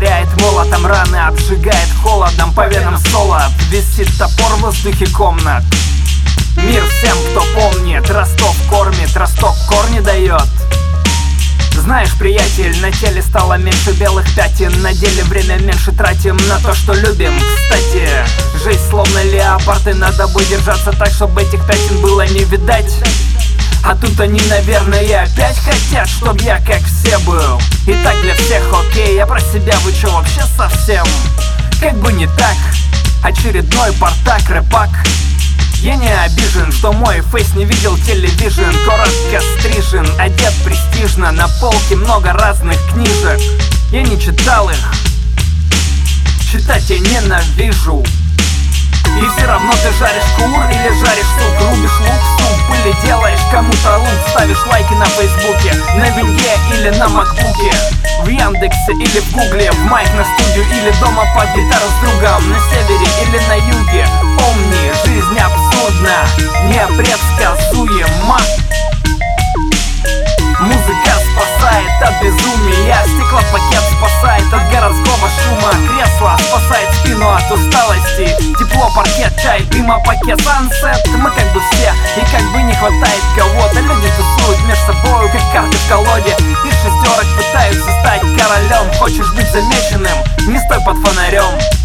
озаряет молотом раны, обжигает холодом по венам солод. Висит топор в воздухе комнат. Мир всем, кто помнит, Ростов кормит, Ростов корни дает. Знаешь, приятель, на теле стало меньше белых пятен, на деле время меньше тратим на то, что любим. Кстати, жизнь словно леопард, и надо бы держаться так, чтобы этих пятен было не видать. А тут они, наверное, опять хотят, чтоб я как все был. И так для всех окей, я про себя, вы чё вообще совсем? Как бы не так, очередной портак, рэпак. Я не обижен, что мой фейс не видел телевизион. Коротко стрижен, одет престижно, на полке много разных книжек. Я не читал их, читать я ненавижу. И все равно ты жаришь кур или жаришь суп, рубишь лук, суп или делаешь кому-то лук, ставишь лайки на фейсбуке, на винде или на макбуке, в Яндексе или в гугле, в майк на студию или дома под гитару с другом, на севере или на юге. Помни, жизнь абсурдна, непредсказуема. Музыка спасает от безумия, стеклопакет спасает от городского шума, кресло спасает спину от усталости, тепло, паркет, чай, дыма, пакет, сансет. Мы как бы все, и как бы не хватает кого-то. Люди тусуют между собою, как карты в колоде, из шестерок пытаются стать королем. Хочешь быть замеченным, не стой под фонарем.